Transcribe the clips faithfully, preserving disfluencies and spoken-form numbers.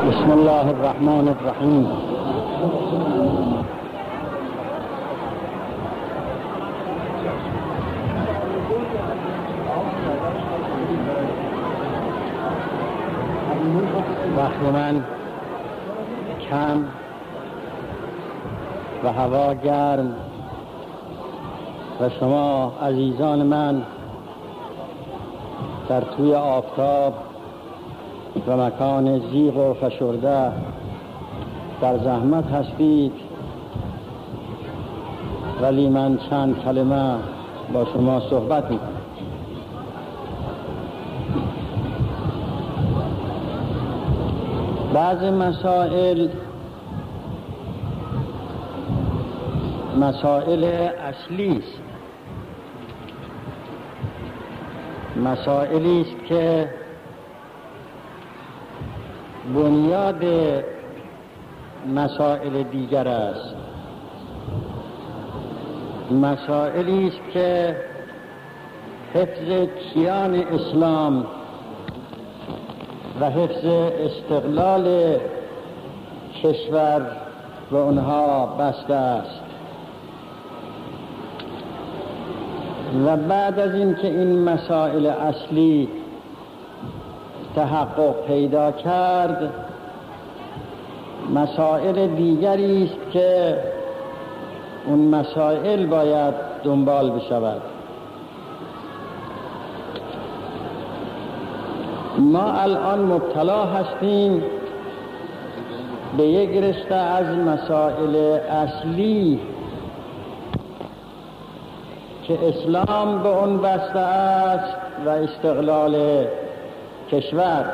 بسم الله الرحمن الرحیم. وقت من کم و هوا گرم و شما عزیزان من در توی آفتاب و مکان زیغ و فشرده در زحمت هستید، ولی من چند کلمه با شما صحبت میکنم. بعض مسائل مسائل اصلی است، مسائلی است که بنیاد مسائل دیگر است، مسائلی است که حفظ کیان اسلام و حفظ استقلال کشور و اونها بسته است. و بعد از این که این مسائل اصلی تحقق پیدا کرد، مسائل دیگری است که اون مسائل باید دنبال بشود. ما الان مبتلا هستیم به یک رشته از مسائل اصلی که اسلام به اون بسته است و استقلال کشور.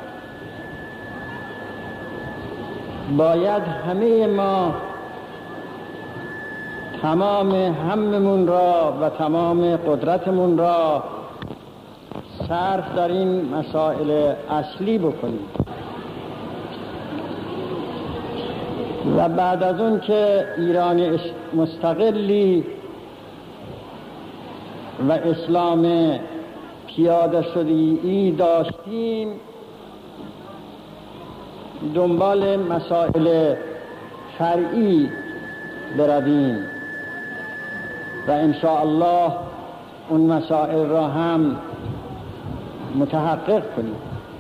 باید همه ما تمام هممون را و تمام قدرتمون را صرف در این مسائل اصلی بکنیم و بعد از اون که ایران مستقلی و اسلام پیاده شده‌ای داشتیم، دنبال مسائل فرعی برویم و ان شاء الله اون مسائل را هم متحقق کنیم.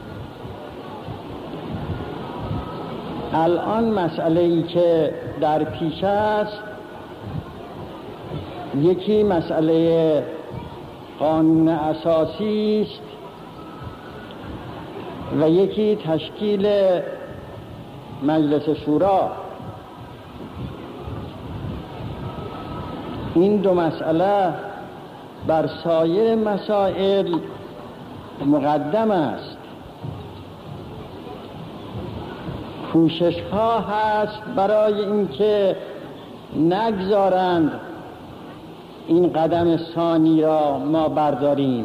الان مسئله‌ای که در پیش است، یکی مسئله قانون اساسی است و یکی تشکیل مجلس شورا. این دو مسئله بر سایر مسائل مقدم است. کوشش ها هست برای اینکه نگذارند این قدم ثانی را ما برداریم،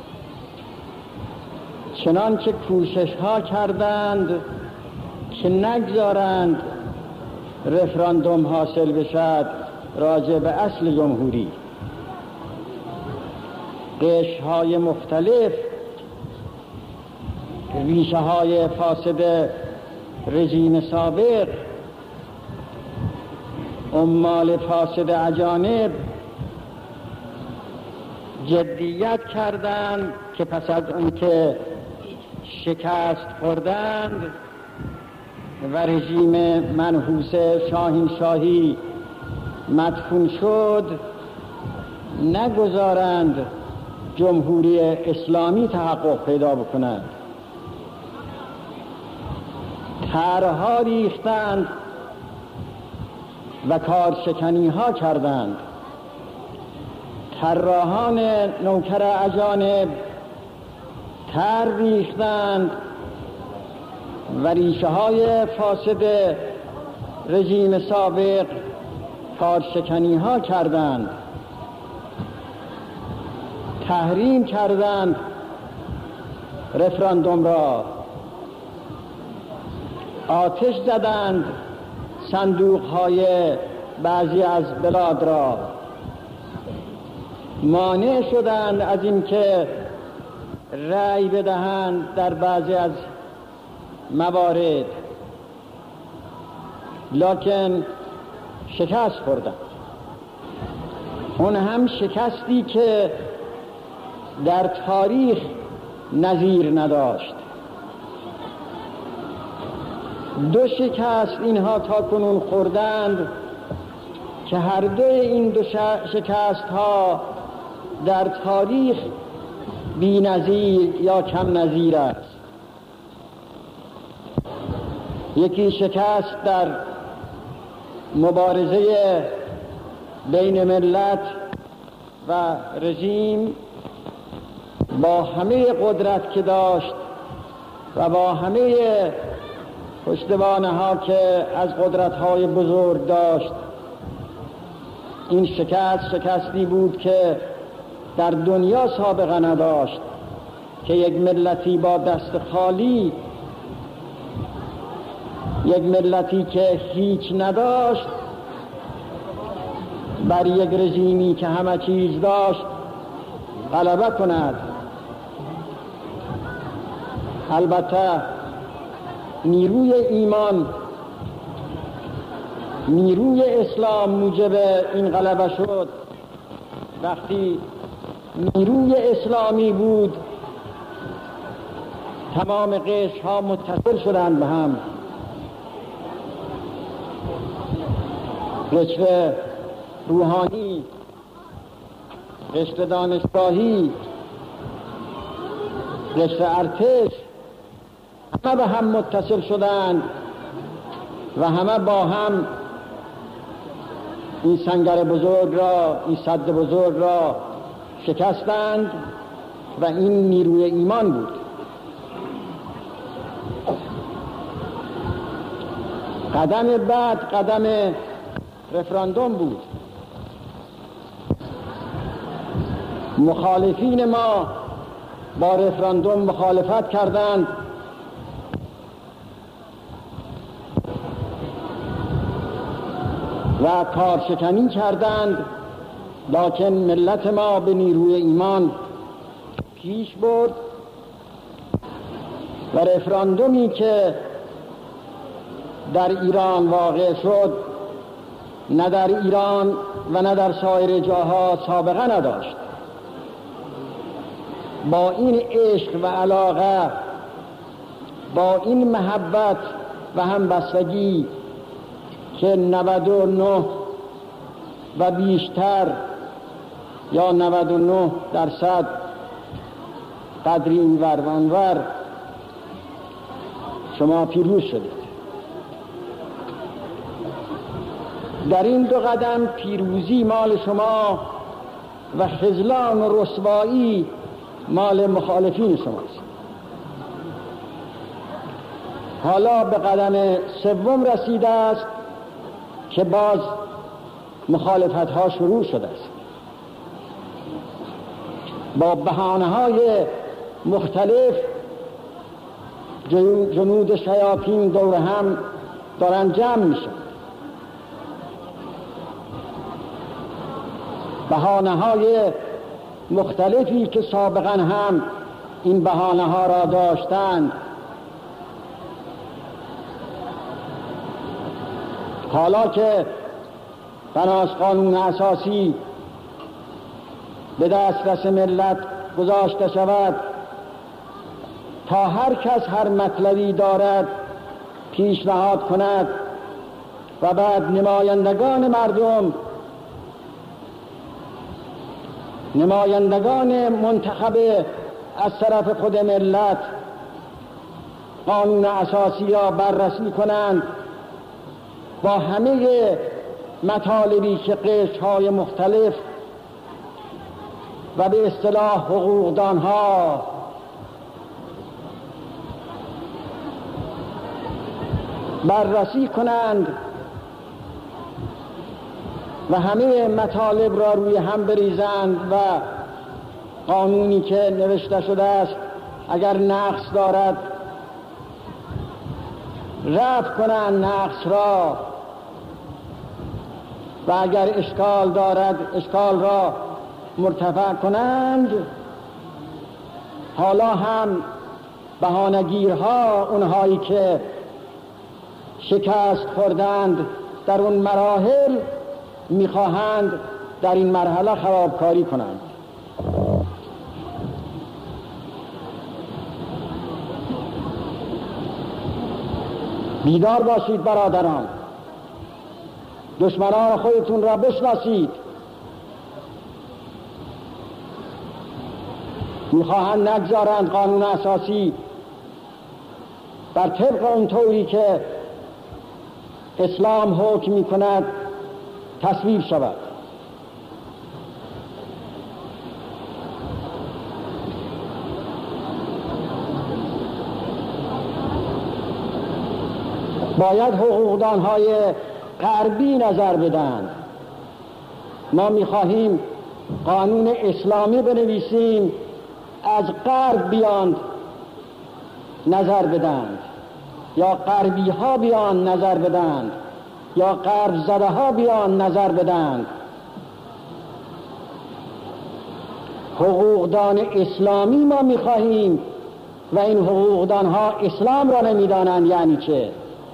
چنانچه کوشش ها کردند که نگذارند رفراندوم حاصل بشد راجع به اصل جمهوری. قشر های مختلف، ریشه های فاسد رژیم سابق، عمال فاسد اجانب جدیت کردند که پس از اون که شکست خوردند و رژیم منحوس شاهین شاهی مدفون شد، نگذارند جمهوری اسلامی تحقق پیدا بکنند. طرح‌ها ریختند و کارشکنی ها کردند. طراحان نوکر اجانب طرح ریختند و ریشه های فاسد رژیم سابق کارشکنی ها کردند، تحریم کردند رفراندوم را، آتش زدند صندوق های بعضی از بلاد را، مانع شدند از این که رأی بدهند در بعضی از موارد. لکن شکست خوردند. اون هم شکستی که در تاریخ نظیر نداشت. دو شکست اینها تا کنون خوردند که هر دو این دو شکست ها در تاریخ بی نظیر یا کم نظیر است. یکی شکست در مبارزه بین ملت و رژیم با همه قدرت که داشت و با همه پشتوانه ها که از قدرت های بزرگ داشت. این شکست شکستی بود که در دنیا سابقه نداشت که یک ملتی با دست خالی، یک ملتی که هیچ نداشت، بر یک رژیمی که همه چیز داشت غلبه کند. البته نیروی ایمان، نیروی اسلام موجب این غلبه شد. وقتی نیروی اسلامی بود تمام قشرها متصل شدند به هم. قشر روحانی، قشر دانشگاهی، قشر ارتش، همه به هم متصل شدند و همه با هم این سنگر بزرگ را، این سد بزرگ را شکستند و این نیروی ایمان بود. قدم بعد قدم رفراندوم بود. مخالفین ما با رفراندوم مخالفت کردند و کارشکنی کردند، لکن ملت ما به نیروی ایمان پیش برد و رفراندومی که در ایران واقع شد نه در ایران و نه در سایر جاها سابقه نداشت. با این عشق و علاقه، با این محبت و همبستگی که نود و نه و بیشتر یا نود و نه درصد قدری اینور و اونور شما پیروز شدید. در این دو قدم پیروزی مال شما و خذلان و رسوایی مال مخالفین شماست. حالا به قدم سوم رسیده است که باز مخالفت ها شروع شده است. با بهانه های مختلف جنود شیاطین دور هم دارن جمع میشن. بهانه های مختلفی که سابقا هم این بهانه ها را داشتند حالا که بناس قانون اساسی به دسترس ملت گذاشته شود تا هر کس هر مطلبی دارد پیشنهاد کند و بعد نمایندگان مردم، نمایندگان منتخب از طرف خود ملت قانون اساسی را بررسی کنند با همه مطالبی که قشرهای مختلف و به اصطلاح حقوقدانها بررسی کنند و همه مطالب را روی هم بریزند و قانونی که نوشته شده است اگر نقص دارد رفع کنند نقص را و اگر اشکال دارد اشکال را مرتفع کنند. حالا هم بهانه‌گیرها، اونهایی که شکست خوردند در اون مراحل میخواهند در این مرحله خرابکاری کنند. بیدار باشید برادران، دشمنان خودتون را بشناسید. میخواهند نگذارند قانون اساسی بر طبق اون طوری که اسلام حکم میکند تصویب شود. باید حقوقدانهای غربی نظر بدن. ما میخواهیم قانون اسلامی بنویسیم، از غرب بیان نظر بدند یا غربی ها بیان نظر بدند یا غرب زده ها بیان نظر بدند. حقوقدان اسلامی ما میخواهیم و این حقوقدان ها اسلام را نمیدانند یعنی چه.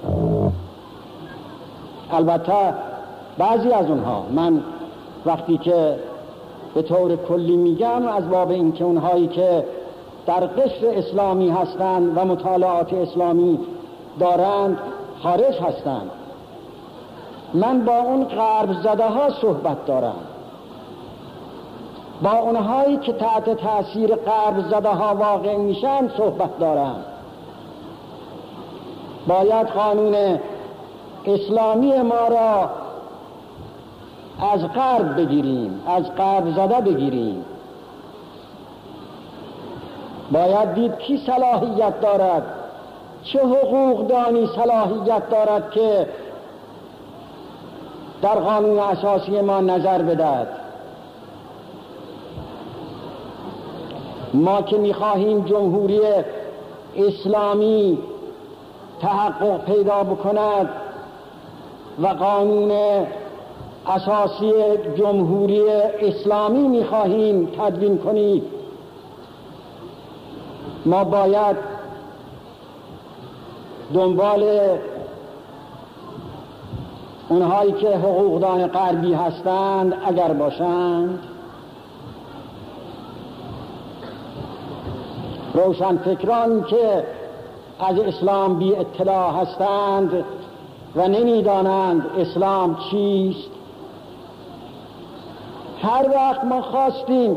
البته بعضی از اونها، من وقتی که به طور کلی میگم از باب اینکه اونهایی که در قشر اسلامی هستند و مطالعات اسلامی دارند خارج هستند، من با اون غرب زده ها صحبت دارم، با اونهایی که تحت تاثیر غرب زده ها واقع میشن صحبت دارم. باید قانون اسلامی ما را از غرب بگیریم، از غرب زده بگیریم. باید دید کی صلاحیت دارد، چه حقوقدانی صلاحیت دارد که در قانون اساسی ما نظر بدهد. ما که می‌خواهیم جمهوری اسلامی تحقق پیدا بکند و قانون اساسی جمهوری اسلامی می‌خواهیم تدوین کنید، ما باید دنبال اونهایی که حقوقدان غربی هستند اگر باشند، روشنفکران که از اسلام بی اطلاع هستند و نمیدانند اسلام چیست، هر وقت ما خواستیم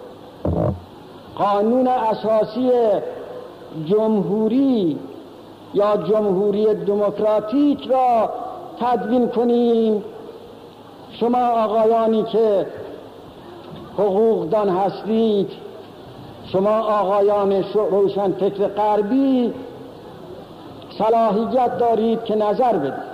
قانون اساسی جمهوری یا جمهوری دموکراتیک را تدوین کنیم، شما آقایانی که حقوقدان هستید، شما آقایان روشنفکر غربی صلاحیت دارید که نظر بدید.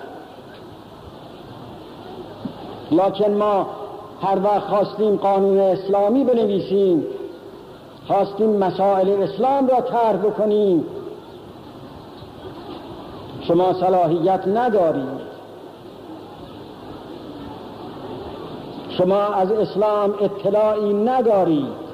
لکن ما هر وقت خواستیم قانون اسلامی بنویسیم، خواستیم مسائل اسلام را طرح بکنیم، شما صلاحیت ندارید. شما از اسلام اطلاعی ندارید.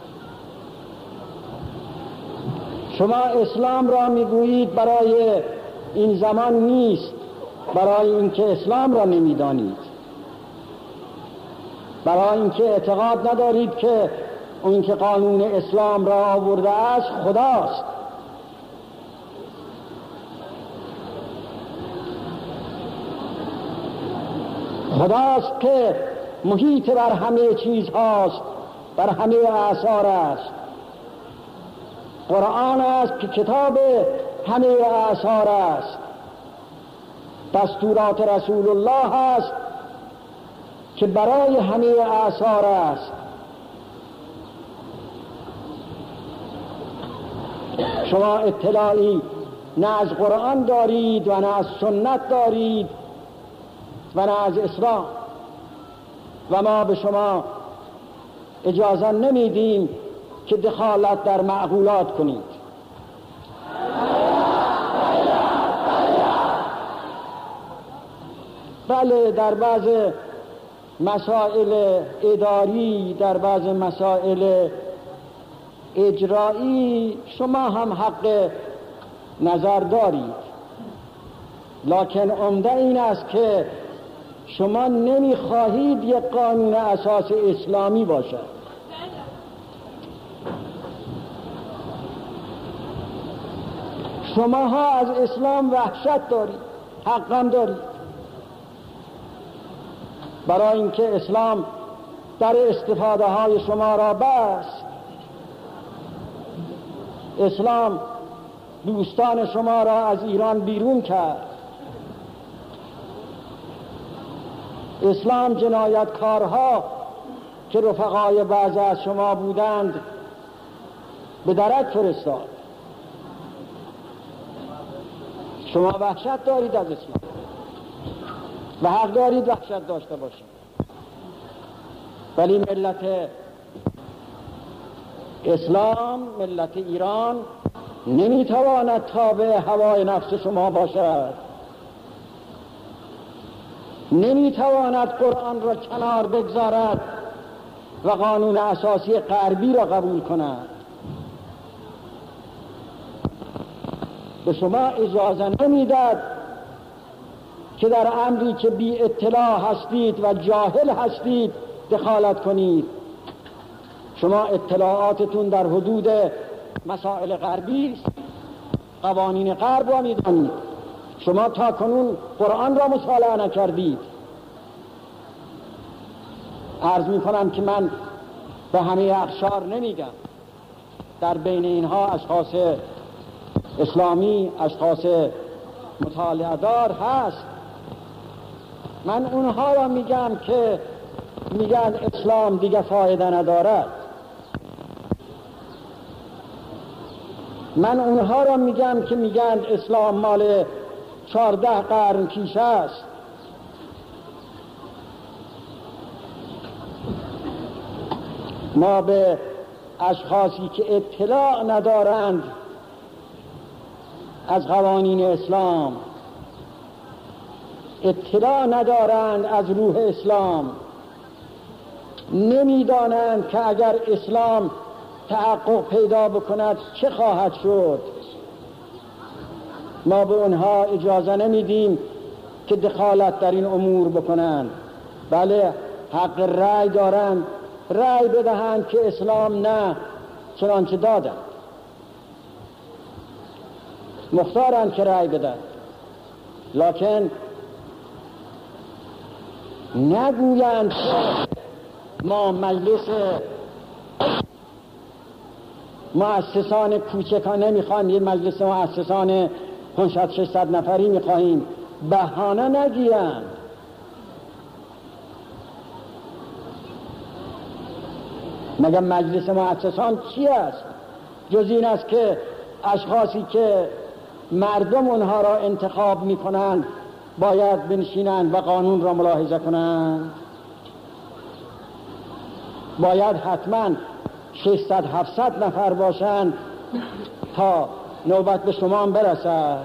شما اسلام را میگویید برای این زمان نیست، برای اینکه اسلام را نمیدانید، برای اینکه اعتقاد ندارید که اون که قانون اسلام را آورده است خداست. خداست که محیط بر همه چیز هاست، بر همه اعصار است. قرآن است که کتاب همه اعصار است. دستورات رسول الله است که برای همه اعصار است. شما اطلاعی نه از قرآن دارید و نه از سنت دارید و نه از اسلام، و ما به شما اجازه نمیدیم که دخالت در معقولات کنید. بله، در بعض مسائل اداری، در بعض مسائل اجرایی شما هم حق نظر دارید، لکن عمده این است که شما نمیخواهید یک قانون اساس اسلامی باشد. شما ها از اسلام وحشت دارید، حقم دارید، برای اینکه اسلام در استفاده های شما را بست. اسلام دوستان شما را از ایران بیرون کرد. اسلام جنایتکارها که رفقای بعضی از شما بودند به درک فرستاد. شما وحشت دارید از اسلام و حق دارید وحشت داشته باشید، ولی ملت اسلام، ملت ایران نمیتواند تابع هوای نفس شما باشد، نمیتواند قرآن را کنار بگذارد و قانون اساسی غربی را قبول کند. به شما اجازه نمیداد که در امری که بی اطلاع هستید و جاهل هستید دخالت کنید. شما اطلاعاتتون در حدود مسائل غربی است، قوانین غرب را میدانید. شما تا کنون قرآن را مطالعه نکردید. عرض می کنم که من به همه اقشار نمیگم، در بین اینها اشخاص اسلامی، اشخاص مطالعه دار هست. من اونها را میگم که میگن اسلام دیگه فایده ندارد. من اونها را میگم که میگن اسلام مال چهارده قرن پیش است. ما به اشخاصی که اطلاع ندارند از قوانین اسلام، اطلاع ندارند از روح اسلام، نمیدانند که اگر اسلام تحقق پیدا بکند چه خواهد شد، ما به اونها اجازه نمیدیم که دخالت در این امور بکنند. بله، حق رأی دارند، رأی بدهند که اسلام نه، چنانچه دادند، مختارند که رأی بدهند، لکن نگویند که ما مجلس مؤسسان کوچکان نمیخوایم، یه مجلس مؤسسان پانصد ششصد نفری میخواهیم. بهانه نگیرند. مگر مجلس مؤسسان چی است جز این است که اشخاصی که مردم اونها را انتخاب میکنند باید بنشینند و قانون را ملاحظه کنند؟ باید حتما ششصد هفتصد نفر باشند تا نوبت به شما برسد.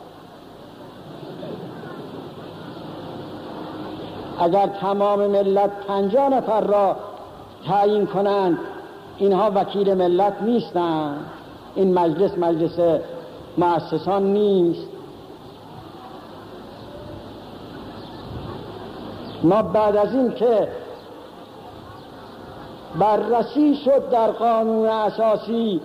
اگر تمام ملت پنجاه نفر را تعیین کنند، اینها وکیل ملت نیستند. این مجلس مجلس مؤسسان نیست. ما بعد از این که بررسی شد در قانون اساسی،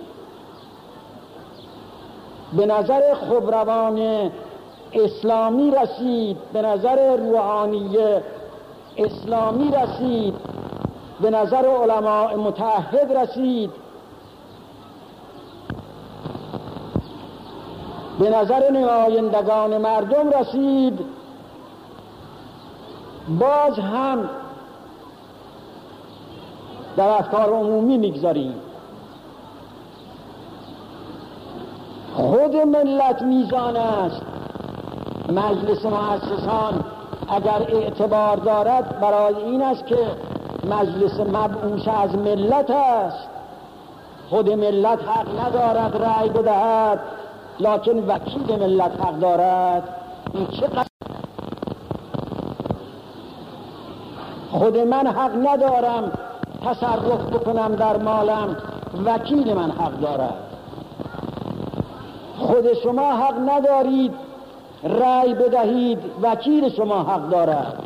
به نظر خبروان اسلامی رسید، به نظر روحانی اسلامی رسید، به نظر علماء متعهد رسید، به نظر نمایندگان مردم رسید، باز هم در افکار عمومی میگذاریم. خود ملت میزان است. مجلس مؤسسان اگر اعتبار دارد برای این است که مجلس مبعوث از ملت است. خود ملت حق ندارد رأی بدهد، لکن وکیل ملت حق دارد. این چقدر خود من حق ندارم تصرف بکنم در مالم، وکیل من حق دارد. خود شما حق ندارید رأی بدهید وکیل شما حق دارد.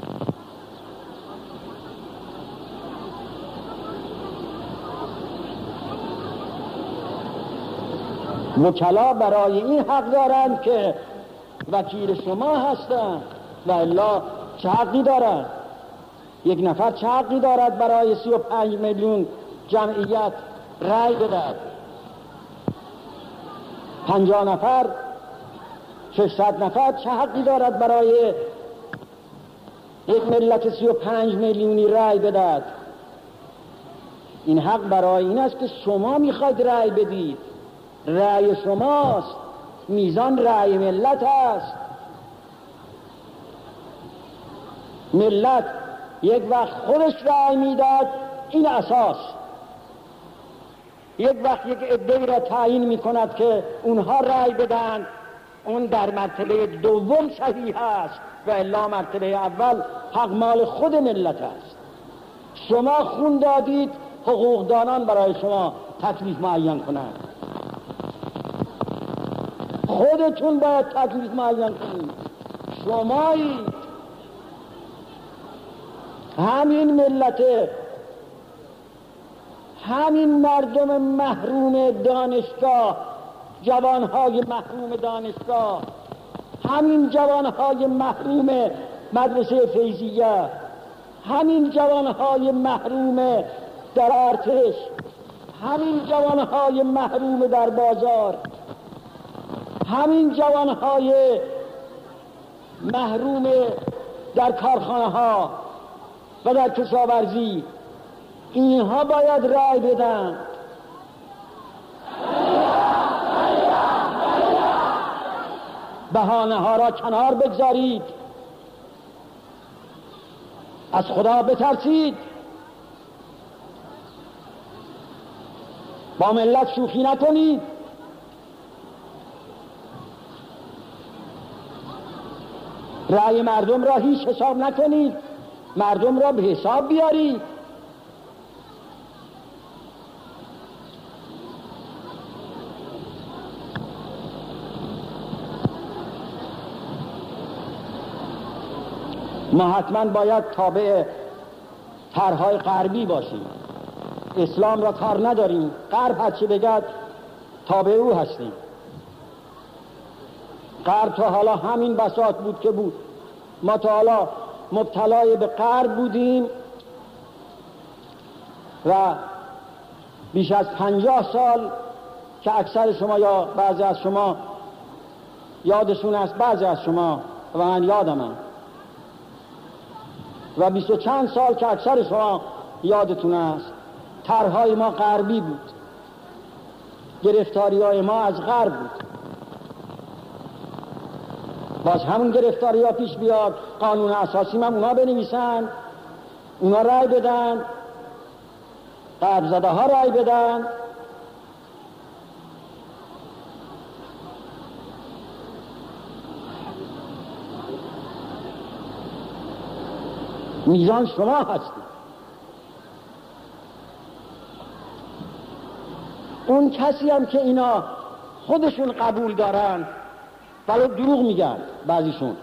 وکلا برای این حق دارند که وکیل شما هستند و الا چه حقی دارند؟ یک نفر چه حقی دارد برای سی و پنج میلیون جمعیت رأی بدهد؟ پنجاه نفر، ششصد نفر چه حقی دارد برای یک ملت سی و پنج میلیونی رأی بدهد؟ این حق برای این است که شما میخواید رأی بدید. رأی شماست، میزان رأی ملت است. ملت یک وقت خودش رأی میداد، این اساس. یک وقت یک عده‌ای را تعیین میکند که اونها رأی بدن، اون در مرتبه دوم صحیح است و الا مرتبه اول حق مال خود ملت است. شما خون دادید، حقوقدانان برای شما تکلیف معین کنند. خودتون باید تکلیف معین کنید. شمایید. همین ملت، همین مردم محروم دانشگاه، جوانهای محروم دانشگاه، همین جوانهای محروم مدرسه فیضیه، همین جوانهای محروم در ارتش، همین جوانهای محروم در بازار، همین جوانهای محروم در کارخانه ها و در کشاورزی، اینها باید رأی بدن. بهانه ها را کنار بگذارید، از خدا بترسید، با ملت شوخی نکنید. رأی مردم را هیچ حساب نکنید، مردم را به حساب بیارید. ما حتما باید تابع طرح‌های غربی باشیم. اسلام را کار نداریم، غرب هر چه بگد تابع او هستیم. غرب تا حالا همین بساط بود که بود. ما تا حالا مبتلای به غرب بودیم و بیش از پنجاه سال که اکثر شما یا بعضی از شما یادشون است، بعضی از شما و من یادمم، و بیست و چند سال که اکثر شما یادتون است، طرح‌های ما غربی بود، گرفتاری‌های ما از غرب بود. باز همون گرفتاری‌ها پیش بیاد، قانون اساسی هم اونا بنویسن، اونا رأی بدن، غرب زده ها رأی بدن. میزان شما هستید. اون کسی هم که اینا خودشون قبول دارن ولی دروغ میگن بعضیشون.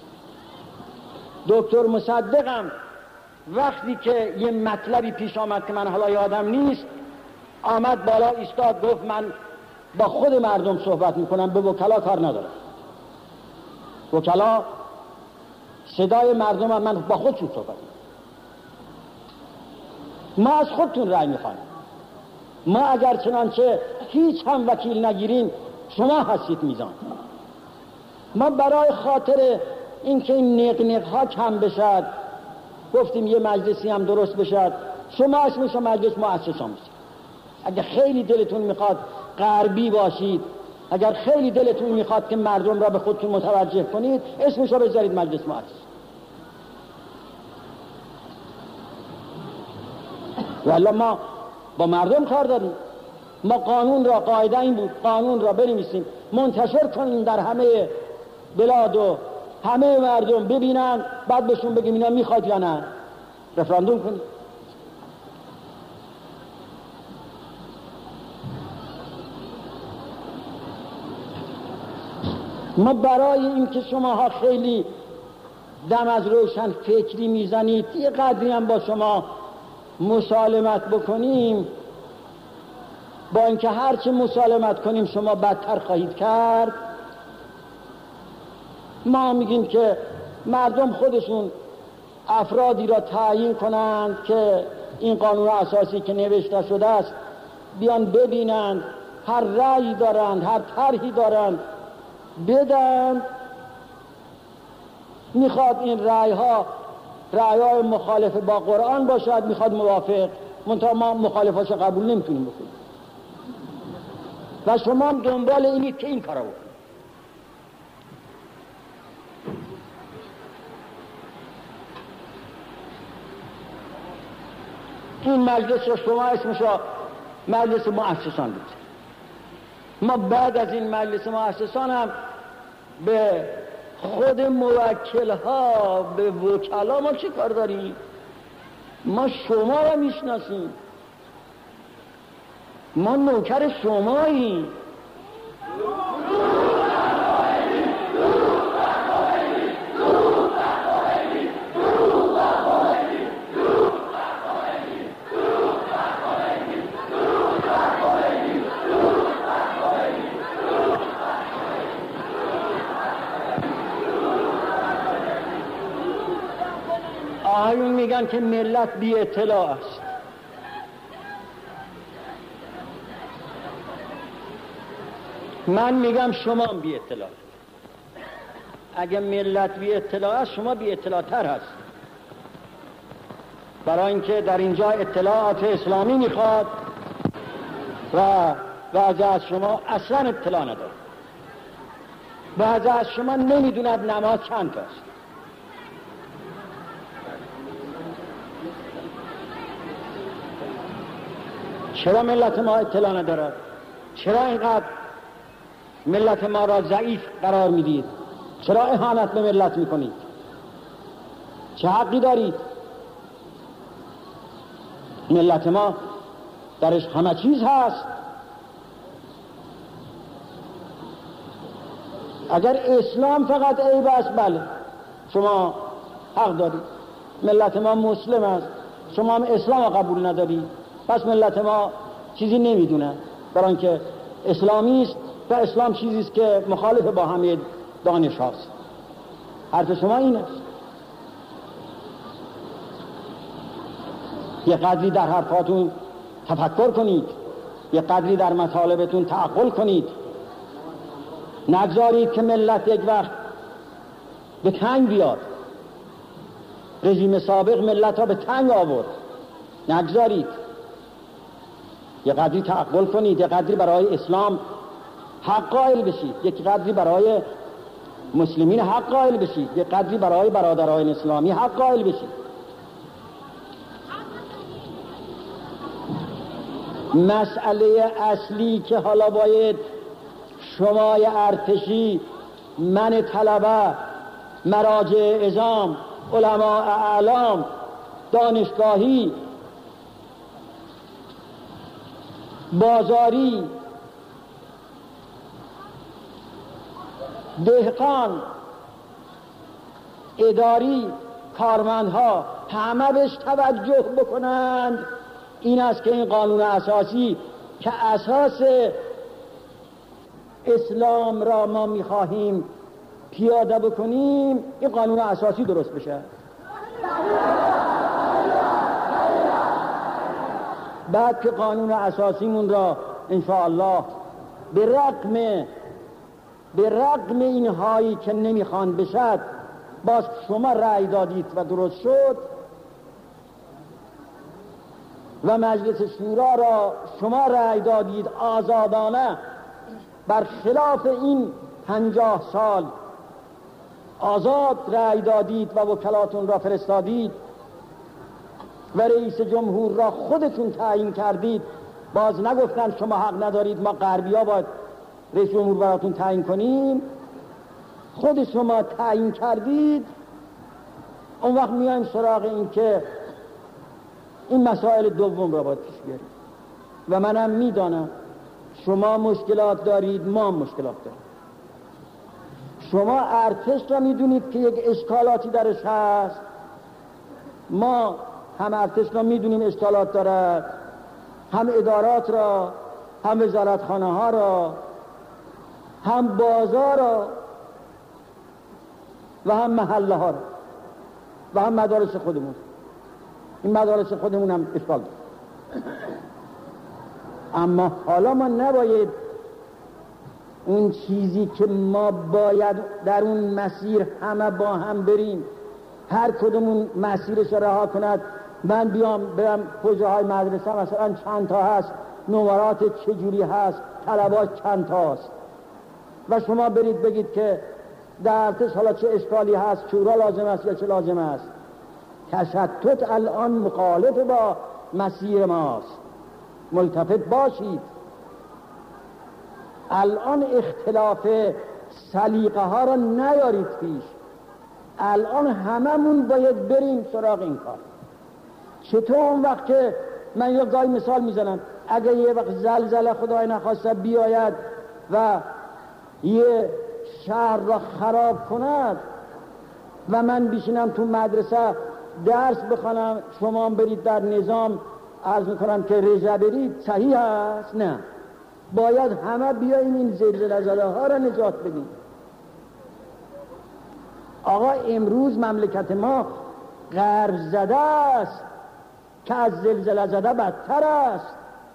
دکتر مصدقم وقتی که یه مطلبی پیش آمد که من حالا یادم نیست، آمد بالا ایستاد گفت من با خود مردم صحبت میکنم، به وکلا کار ندارم. وکلا صدای مردم هم، من با خودشون صحبت میکنم. ما از خودتون رأی میخوایم. ما اگر چنانچه هیچ هم وکیل نگیریم، شما هستید میزان. ما برای خاطر اینکه این نقنق ها کم بشد گفتیم یه مجلسی هم درست بشد. شما اسمش مجلس مؤسسان بشید. اگر خیلی دلتون میخواد غربی باشید، اگر خیلی دلتون میخواد که مردم را به خودتون متوجه کنید، اسمش رو بذارید مجلس مؤسس. والا ما با مردم کار داریم. ما قانون را، قاعده این بود، قانون را بنویسیم، منتشر کنیم در همه بلاد و همه مردم ببینن، بعد بهشون بگیم اینا میخواد یا نه، رفراندوم کنیم. ما برای اینکه شماها خیلی دم از روشن فکری میزنید یه قدری هم با شما مسالمت بکنیم، با اینکه هرچه مسالمت کنیم شما بدتر خواهید کرد، ما میگیم که مردم خودشون افرادی را تعیین کنند که این قانون اساسی که نوشته شده است بیان ببینند، هر رأی دارند، هر طرحی دارند بدن. میخواد این رأی ها رأی های مخالف با قرآن باشد، میخواد موافق، منتها ما مخالفاش قبول نمیتونیم بکنیم و شما هم دنبال اینید که این کارا بکنید. این مجلس رو شما اسمش را مجلس مؤسسان بود. ما بعد از این مجلس مؤسسان هم به خود موکل ها، به وکلا ما چه کار داریم؟ ما شما را میشناسیم، ما نوکر شماییم. آقایون میگن که ملت بی اطلاع است. من میگم شما بی اطلاع. اگه ملت بی اطلاع است شما بی اطلاع تر هست، برای اینکه در اینجا اطلاعات اسلامی میخواد و بعضی از شما اصلا اطلاع نداره. بعضی از شما نمیدوند نماز چند تا است. چرا ملت ما اطلاع ندارد؟ چرا اینقدر ملت ما را ضعیف قرار میدید؟ چرا اهانت به ملت میکنید؟ چه حقی دارید؟ ملت ما درش همه چیز هست. اگر اسلام فقط عیب است، بله شما حق دارید. ملت ما مسلم است، شما هم اسلام قبول ندارید، پس ملت ما چیزی نمیدونه، برای اینکه اسلامی است و اسلام چیزی است که مخالف با همه دانش هاست. حرف شما این است. یه قدری در حرفاتون تفکر کنید، یه قدری در مطالبتون تعقل کنید. نگذارید که ملت یک وقت به تنگ بیاد. رژیم سابق ملت ها به تنگ آورد، نگذارید. یه قدری تعقل کنید، یه قدری برای اسلام حق قائل بشید، یک قدری برای مسلمین حق قائل بشید، یک قدری برای برادران اسلامی حق قائل بشید. مسئله اصلی که حالا باید شمای ارتشی، من طلبه، مراجع عظام، علماء اعلام، دانشگاهی، بازاری، دهقان، اداری، کارمندها همه بهش توجه بکنند. این است که این قانون اساسی که اساس اسلام را ما میخواهیم پیاده بکنیم، این قانون اساسی درست بشه. بعد که قانون اساسیمون را انشاءالله به رغم به رغم این هایی که نمیخوان بشد باز شما رأی دادید و درست شد و مجلس شورا را شما رأی دادید آزادانه، برخلاف این پنجاه سال آزاد رأی دادید و وکلاتون را فرستادید و رئیس جمهور را خودتون تعیین کردید. باز نگفتن شما حق ندارید، ما غربی‌ها باید رئیس جمهور براتون تعیین کنیم. خود شما تعیین کردید. اون وقت میایم سراغ این که این مسائل دوم را باید پیش بیاریم و منم میدانم شما مشکلات دارید، ما مشکلات داریم. شما ارتش را میدونید که یک اشکالاتی درش هست، ما هم ارتش را میدونیم اشکالات دارد، هم ادارات را، هم وزارتخانه ها را، هم بازار را و هم محله ها را و هم مدارس خودمون. این مدارس خودمون هم اشکال دارد. اما حالا ما نباید اون چیزی که ما باید در اون مسیر همه با هم بریم، هر کدومون مسیرش رها کند، من بیام برم پروژه های مدرسه مثلا چند تا هست، نمرات چجوری هست، طلبات چند تاست، و شما برید بگید که در ارتش حالا چه اشکالی هست، شورا لازم است یا چه لازم است. تشتت الان مخالف با مسیر ماست، ملتفت باشید. الان اختلاف سلیقه ها را نیارید پیش، الان هممون باید بریم سراغ این کار. چطور اون وقت که من یک گاهی مثال میزنم، اگه یه وقت زلزله خدای نخواسته بیاید و یه شهر را خراب کند و من بشینم تو مدرسه درس بخونم، شما برید در نظام عرض میکنم که رژه برید، صحیح است؟ نه، باید همه بیاییم این زلزله زده ها را نجات بدیم. آقا امروز مملکت ما غرق زده است که از زلزله زده بدتر است.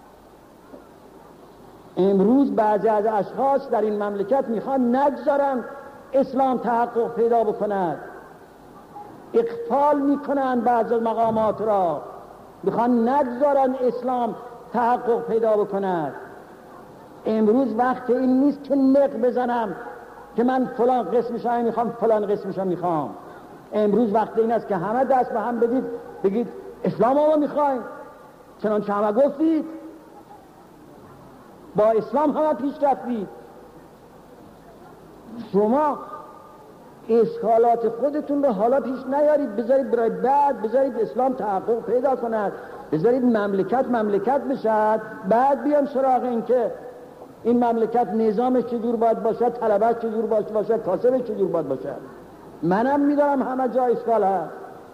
امروز بعضی از اشخاص در این مملکت میخوان نگذارن اسلام تحقق پیدا بکند، اغفال میکنن بعض مقامات را، میخوان نگذارن اسلام تحقق پیدا بکند. امروز وقت این نیست که نق بزنم که من فلان قسمش هم میخوام فلان قسمش هم میخوام. امروز وقت این است که همه دست به هم بدید بگید اسلام ما میخوایم، چنانچه همه گفتید با اسلام همه پیش رفتید. شما اشکالات خودتون رو حالا پیش نیارید، بذارید برای بعد، بذارید اسلام تحقق پیدا کند، بذارید مملکت مملکت بشد، بعد بیان سراغ این که این مملکت نظامش چجور باید باشد، طلبش چجور باید باشد، کاسبش چجور باید باشد. منم میدارم همه جا اشکال هست،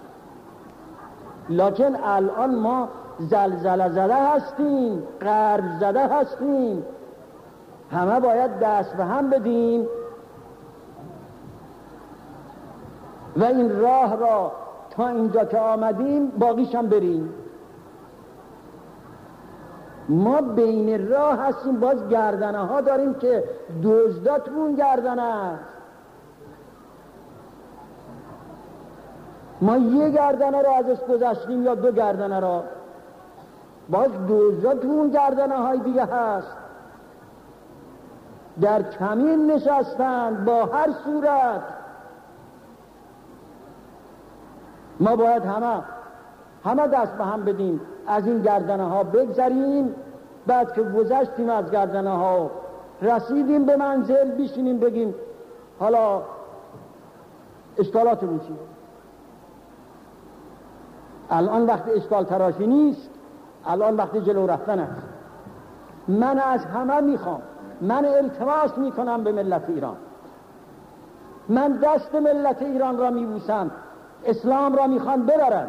لکن الان ما زلزله زده هستیم، غرق زده هستیم، همه باید دست به هم بدیم و این راه را تا اینجا که آمدیم باقیش هم بریم. ما بین راه هستیم، باز گردنه ها داریم که دزداتمون گردنه است. ما یه گردنه را ازش گذشتیم یا دو گردنه را، باز دزداتمون گردنه های دیگه هست، در کمین نشستند با هر صورت. ما باید همه همه دست به هم بدیم، از این گردنه ها بگذریم. بعد که گذشتیم از گردنه ها، رسیدیم به منزل، بشینیم بگیم حالا اشکالات رو چیه. الان وقت اشکال تراشی نیست، الان وقت جلو رفتن است. من از همه میخوام، من التماس میکنم به ملت ایران، من دست ملت ایران را میبوسم، اسلام را میخوان ببرن.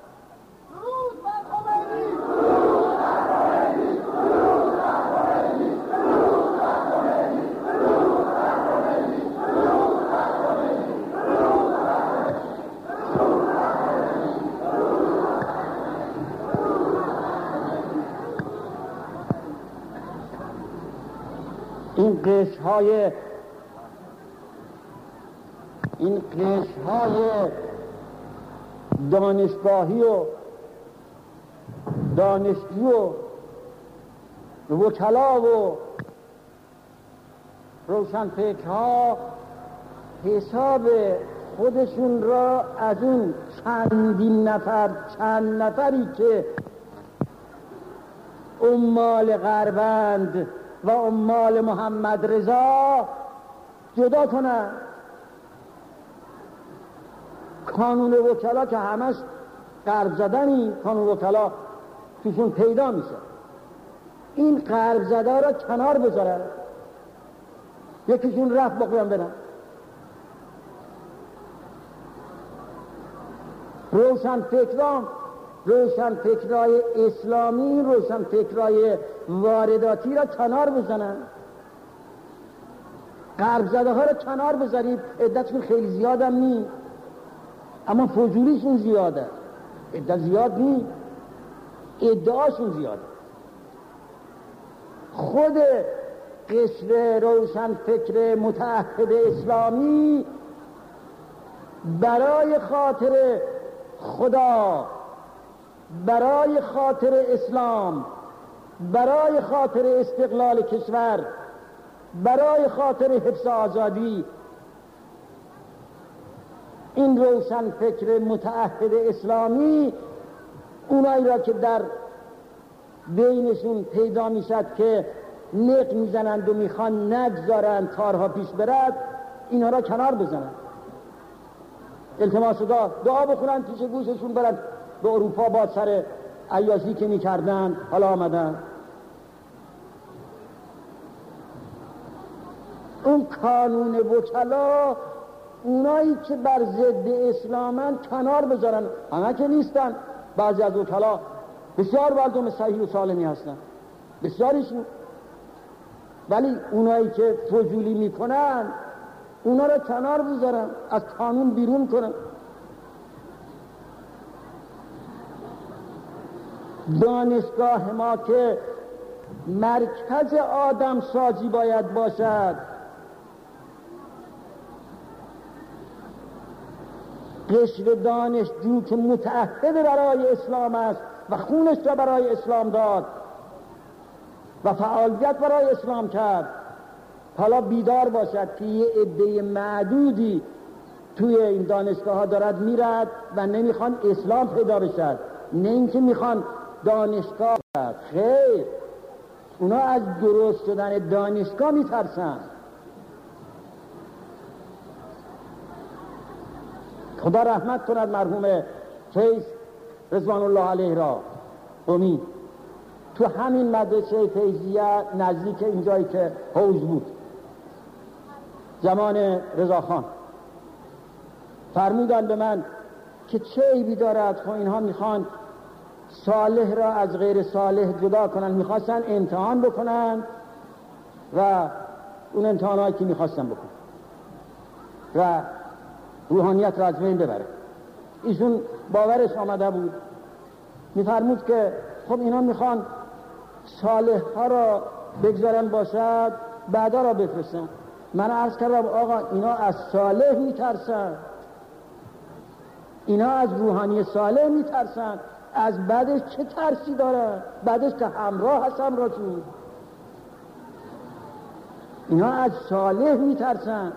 این قشرهای این قشرهای دانشگاهی و دانشجو و وکلا و روشنفکرها حساب خودشون را از اون چندین نفر چند نفری که عمال غربند و عمال محمد رضا جدا کنن. کانون وکلا که همش قرض زدنی، کانون وکلا توشون پیدا میشه. این قرض زده را کنار بذارن، یکیشون رفت باقیان برن. روشن فکران روشن فکرای اسلامی روشن فکرای وارداتی را کنار بزنن، غرب زده ها را کنار بذارید. عدتشون خیلی زیاد هم نی، اما فضولیشون زیاده. عدت زیاد نی، ادعاشون زیاده. خود قشر روشن فکر متعهد اسلامی برای خاطر خدا، برای خاطر اسلام، برای خاطر استقلال کشور، برای خاطر حفظ آزادی، این روشن فکر متعهد اسلامی اونایی را که در بینشون پیدا میشد که نق میزنند و میخوان نگذارند کارها پیش برد، اینها را کنار بزنند، التماس دعا دعا بخونند، پیش گوششون برند به اروپا با سر عیاشی که میکردن حالا آمدن. اون کانون وکلا اونایی که بر ضد اسلامن کنار بذارن. همه که نیستن، بعضی از وکلا بسیار مردم صحیح و سالمی هستن، بسیاریشون، ولی اونایی که فضولی میکنن اونا رو کنار بذارن، از قانون بیرون کنن. دانشگاه ما که مرکز آدم سازی باید باشد، قشر دانشجو که متعهد برای اسلام است و خونش را برای اسلام داد و فعالیت برای اسلام کرد، حالا بیدار باشد که یه عده معدودی توی این دانشگاه ها دارد میرد و نمیخوان اسلام پیدا بشد، نه اینکه میخوان دانشگاه بشد. خیر، اونا از درست شدن دانشگاه میترسن. خدا رحمت کند مرحوم فیض رضوان الله علیه را. امید تو همین مدرسه فیضیه نزدیک اینجایی که حوض بود زمان رضاخان فرمودن به من که چه عیبی دارد، خب اینها میخوان صالح را از غیر صالح جدا کنن، میخواستن امتحان بکنن و اون امتحانایی که میخواستن بکنن و روحانیت را از بین ببره. ایشون باورش آمده بود، میفرمود که خب اینا میخوان صالح ها را بگذارن باشد، بعدا را بفرستن. من عرض کردم آقا اینا از صالح میترسن، اینا از روحانی صالح میترسن، از بعدش چه ترسی دارن؟ بعدش که همراه هستم را چون اینا از صالح میترسن.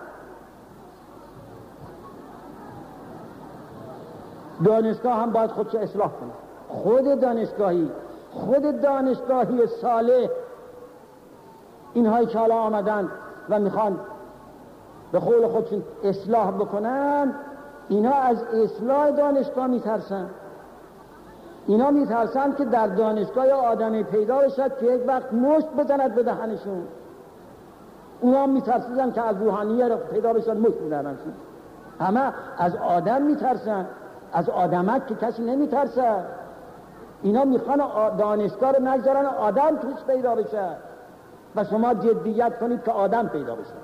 دانشگاه هم باید خودشو اصلاح کنه، خود دانشگاهی خود دانشگاهی صالح، اینهایی که حالا آمدن و میخوان به قول خودشون اصلاح بکنن، اینا از اصلاح دانشگاه میترسن. اینا میترسن که در دانشگاه آدمی پیدا بشد که یک وقت مشت بزند به دهنشون. اونا میترسن که از روحانیه پیدا بشد مشت به دهنشون. همه از آدم میترسن، از آدمک که کسی نمیترسه. اینا میخوان دانشگاه رو نگذارن آدم توش پیدا بشه و شما جدیت کنید که آدم پیدا بشه.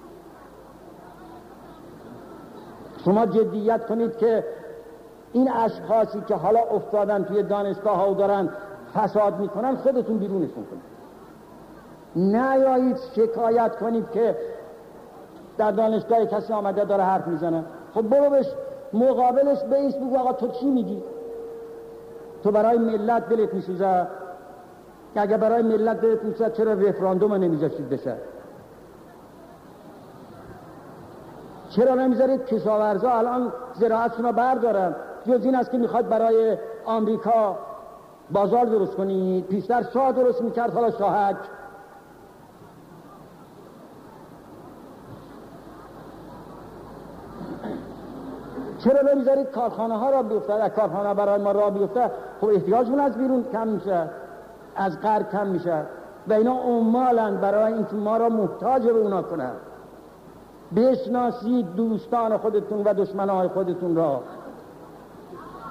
شما جدیت کنید که این اشخاصی که حالا افتادن توی دانشگاه ها و دارن فساد میکنن خودتون بیرونشون کنید. نیایید شکایت کنید که در دانشگاه کسی آمده داره حرف میزنه. خب برو بش مقابلش بیس بگو آقا تو چی میگی؟ تو برای ملت دلت میسوزه؟ اگه برای ملت دلت میسوزه چرا رفراندوم نمیذاشتید بشه؟ چرا نمیذارید کشاورزا الان زراعتشون رو بردارن؟ جز این است که میخواد برای آمریکا بازار درست کنید. پیشتر شاه درست میکرد، حالا شاهک. چرا نمیذارید کارخانه ها را بیفته؟ اگر کارخانه برای ما را بیفته خب احتیاجمون از بیرون کم میشه، از غرب کم میشه و اینا عمالن برای اینکه ما را محتاج به اونا کنن. بشناسید دوستان خودتون و دشمنان خودتون را.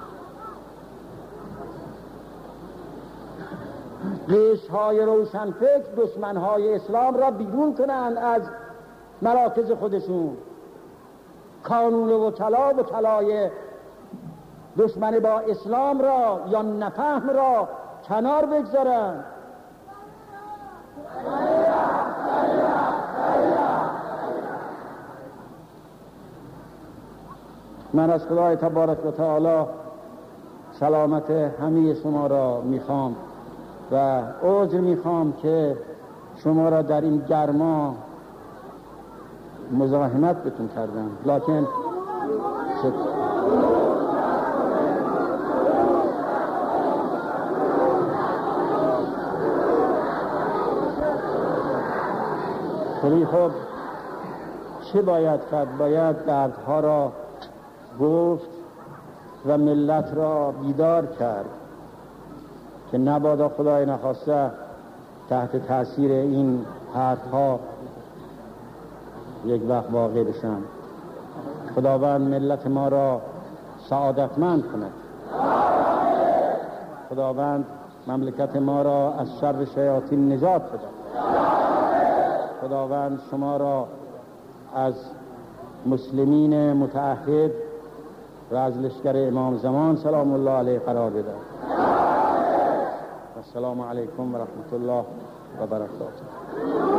قشرهای روشنفکر دشمنهای اسلام را بیرون کنند از مراکز خودشون، کانون وکلا و طلای دشمن با اسلام را یا نفهم را کنار بگذارند. من از خدای تبارک و تعالی سلامت همه شما را میخوام و عذر میخوام که شما را در این گرما مزاحمت بتون کردم، لکن خیلی خب چه باید کرد؟ باید دردها را گفت و ملت را بیدار کرد که نبادا خدای نخواسته تحت تاثیر این حرفها یک وقت واقع بشن. خداوند ملت ما را سعادتمند کند. خداوند مملکت ما را از شر شیاطین نجات بده. خداوند شما را از مسلمین متعهد و از لشکر امام زمان سلام الله علیه قرار بده. السلام علیکم و رحمت الله و برکاته.